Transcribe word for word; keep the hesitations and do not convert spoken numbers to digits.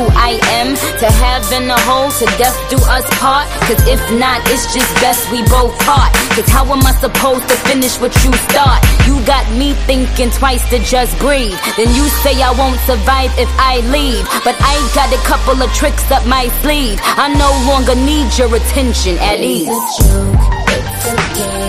who I am. To heaven or hole, to death do us part. Cause if not, it's just best we both part. Cause how am I supposed to finish what you start? You got me thinking twice to just breathe. Then you say I won't survive if I leave. But I got a couple of tricks up my sleeve. I no longer need your attention at ease. It's a joke, it's a game.